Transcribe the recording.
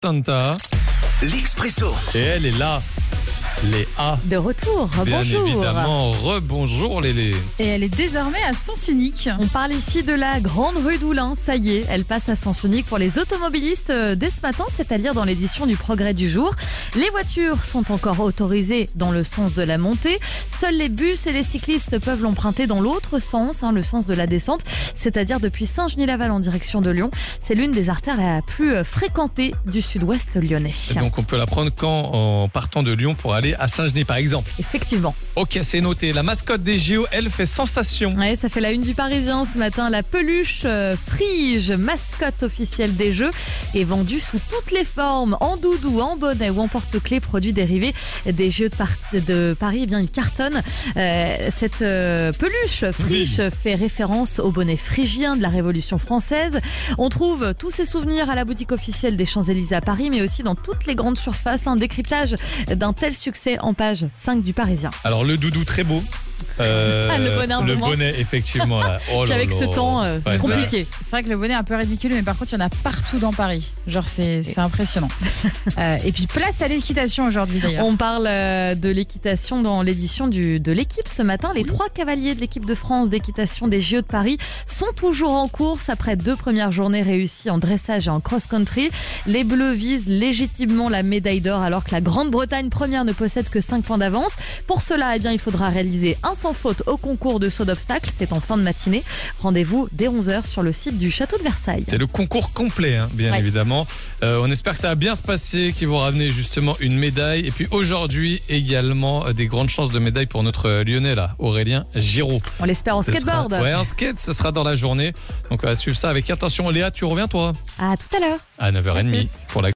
Santa. L'Expresso. Et elle est là. Léa. De retour, Bien bonjour. évidemment, rebonjour Lélé. Et elle est désormais à sens unique. On parle ici de la grande rue d'Oulin, ça y est, elle passe à sens unique pour les automobilistes dès ce matin, c'est-à-dire dans l'édition du Progrès du jour. Les voitures sont encore autorisées dans le sens de la montée, seuls les bus et les cyclistes peuvent l'emprunter dans l'autre sens, le sens de la descente, c'est-à-dire depuis Saint-Genis-Laval en direction de Lyon. C'est l'une des artères la plus fréquentée du sud-ouest lyonnais. Et donc on peut la prendre quand en partant de Lyon pour aller à Saint-Genis par exemple. Effectivement. Ok, c'est noté. La mascotte des JO, elle fait sensation. Ouais, ça fait la une du Parisien ce matin. La peluche Frige, mascotte officielle des Jeux, est vendue sous toutes les formes, en doudou, en bonnet ou en porte-clés, produits dérivés des Jeux de Paris. Eh bien, il cartonne. Cette peluche Frige fait référence au bonnet phrygien de la Révolution française. On trouve tous ces souvenirs à la boutique officielle des Champs-Élysées à Paris, mais aussi dans toutes les grandes surfaces. Un décryptage d'un tel succès en page 5 du Parisien. Alors le doudou très beau. Le bonnet un le moment. bonnet effectivement là. Oh là Avec là. ce temps Ouais, compliqué. C'est vrai que le bonnet est un peu ridicule, mais par contre, il y en a partout dans Paris. Genre, c'est impressionnant. Et puis, place à l'équitation aujourd'hui, d'ailleurs. On parle de l'équitation dans l'édition de l'équipe ce matin. Les 3 cavaliers de l'équipe de France d'équitation des JO de Paris sont toujours en course après 2 premières journées réussies en dressage et en cross-country. Les Bleus visent légitimement la médaille d'or alors que la Grande-Bretagne première ne possède que 5 points d'avance. Pour cela, il faudra réaliser un sans faute au concours de saut d'obstacles. C'est en fin de matinée. Rendez-vous dès 11h sur le site du Château de Versailles. C'est le concours complet, bien évidemment. On espère que ça va bien se passer, qu'ils vont ramener justement une médaille. Et puis aujourd'hui, également, des grandes chances de médaille pour notre Lyonnais, là, Aurélien Giraud. On l'espère en skateboard. En skate, ce sera dans la journée. Donc on va suivre ça avec attention. Léa, tu reviens toi ? À tout à l'heure. À 9h30 pour la